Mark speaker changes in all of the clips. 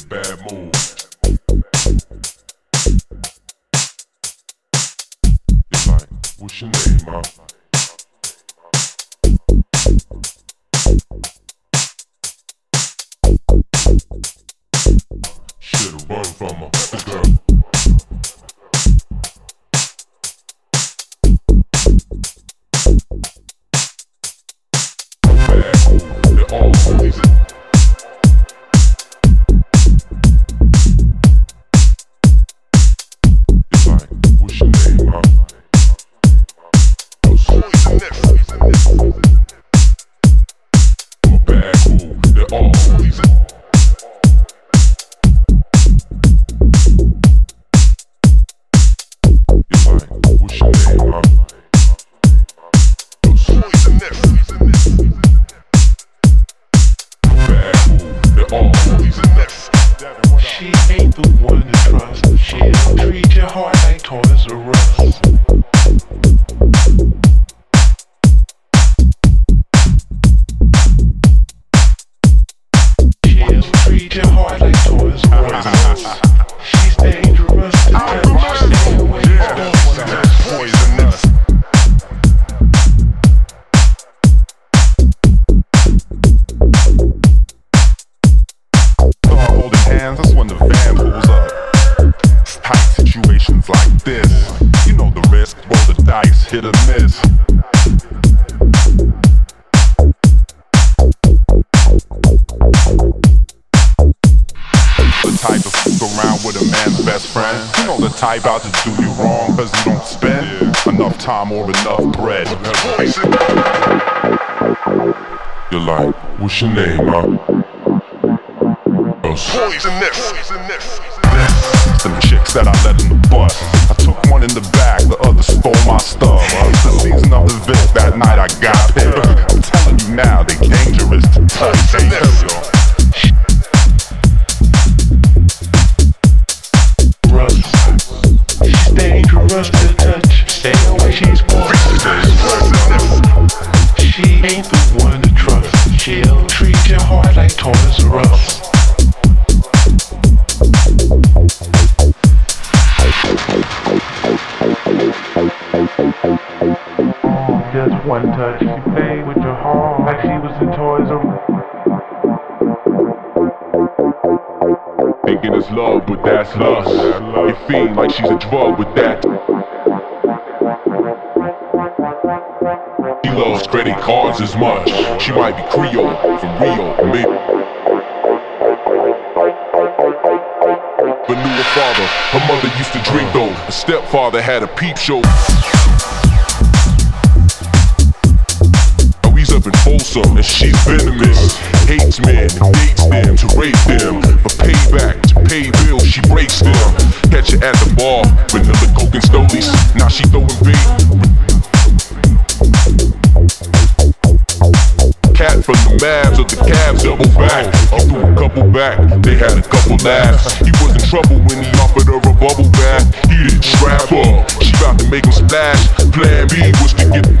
Speaker 1: bad mood. It's like, what's your name, huh? Shit'll run from her, the girl. They're all homies. It's like, what's your name, huh? I'm a bad fool, they're all homies. It's like, what's your name, huh?
Speaker 2: She ain't the one to trust. She'll treat your heart like Toys R Us. She'll treat your heart like Toys R Us. She's dangerous to touch. Stay away from her.
Speaker 1: Poisonous. Holding hands, that's when the van pulls up. It's tight situations like this. You know the risk, roll the dice, hit or miss. The type to fuck around with a man's best friend. You know the type out to do you wrong cause you don't spend enough time or enough bread. You're like, what's your name, huh? Poisonous. Them chicks that I let in the bus. I took one in the back, the other stole my stuff. The season of the Vic, that night I got hit. I'm telling you now, they dangerous to touch.
Speaker 2: She's dangerous to touch. Stay away, she's poisonous. She ain't the one to trust. She'll treat your heart like Toys R Us. Just one touch, she played with your heart like she was in Toys R Us.
Speaker 1: Thinking it's love, but that's lust. You feel like she's a drug with that. She loves credit cards as much. She might be Creole, from Rio, maybe. But knew her father, her mother used to drink though. Her stepfather had a peep show. Now he's up in Folsom and she's venomous. Hates men and dates them to rape them. For payback, to pay bills, she breaks them. Catch her at the bar, vanilla coke and stolies. Now she throwing bait. Cat from the Mavs of the Cavs double back. He threw a couple back, they had a couple laughs. He was in trouble when he offered her a bubble bath. He didn't strap up, she about to make him splash. Plan B was to get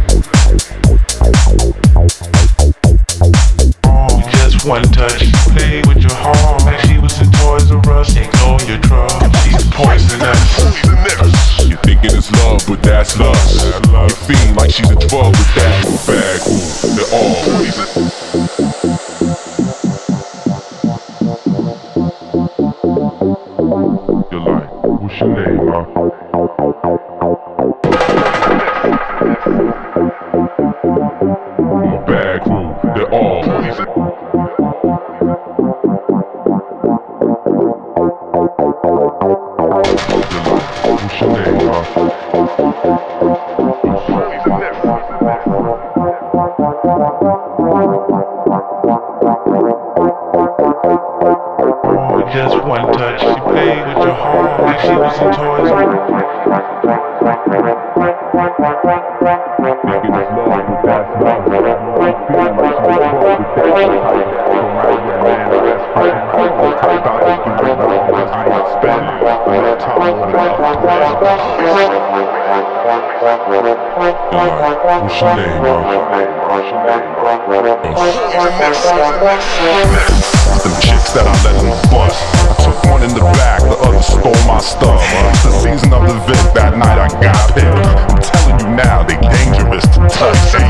Speaker 2: just one touch, play with your heart like she was in Toys R Us. Ignore your drugs, she's poisonous.
Speaker 1: You're thinking it's love, but that's lust. You feel like she's a drug with that bag. They're all poison. You're like, what's your name, huh? I'm a bad crew, they're all poison. What's your name, huh?
Speaker 2: Just one touch, she played with your heart like she was in Toys R Us.
Speaker 1: Thinking it's love, but that's love. You feel like she's a drug with that type. So now you're a man, best friend. The type out to do you wrong cause you don't spend enough time on enough bread. What's your name, Them chicks that I let in the bus. I took one in the back, the other stole my stuff. It's the season of the Vic, that night I got picked. I'm telling you now, they dangerous to touch. Hey,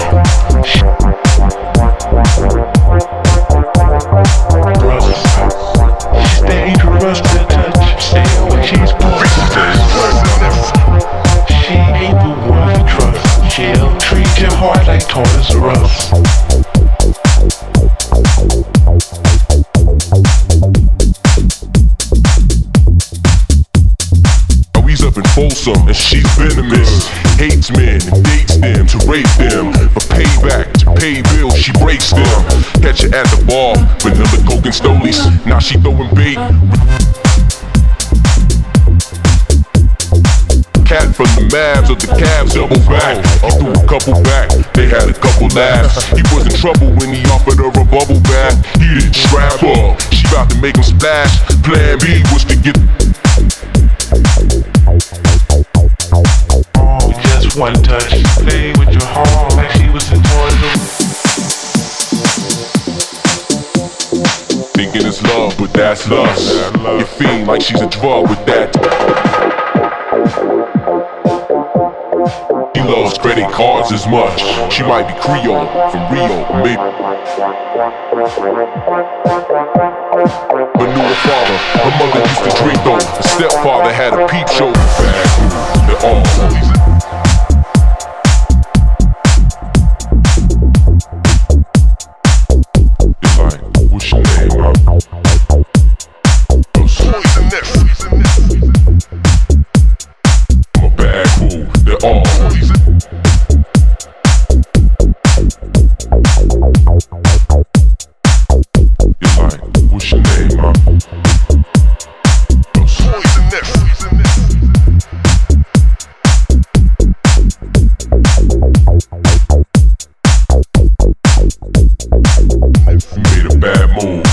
Speaker 2: Brothers, dangerous to touch. Stay when she's she ain't the one to trust. She'll treat your heart like Toys R Us.
Speaker 1: Up in Folsom, and she's venomous. Hates men and dates them to rape them. For payback, to pay bills, she breaks them. Catch her at the bar, vanilla coke and stolies. Now she throwing bait. Cat from the Mavs of the Cavs, double back. He threw a couple back, they had a couple laughs. He was in trouble when he offered her a bubble bath. He didn't strap up, she about to make him splash. Plan B was to get
Speaker 2: just one touch. Play with your heart like she was in Toys R Us.
Speaker 1: Thinking it's love, but that's lust. You feel like she's a drug with that. He loves credit cards as much. She might be Creole from Rio, maybe. But knew her father, her mother used to drink though. Her stepfather had a peep show. Bad, they're all what's your name, huh? I'm a bad fool, they're all You're fine, what's your name, huh? Made a bad move.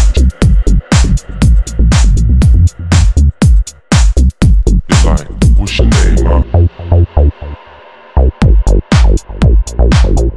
Speaker 1: You're fine. What's your name, huh?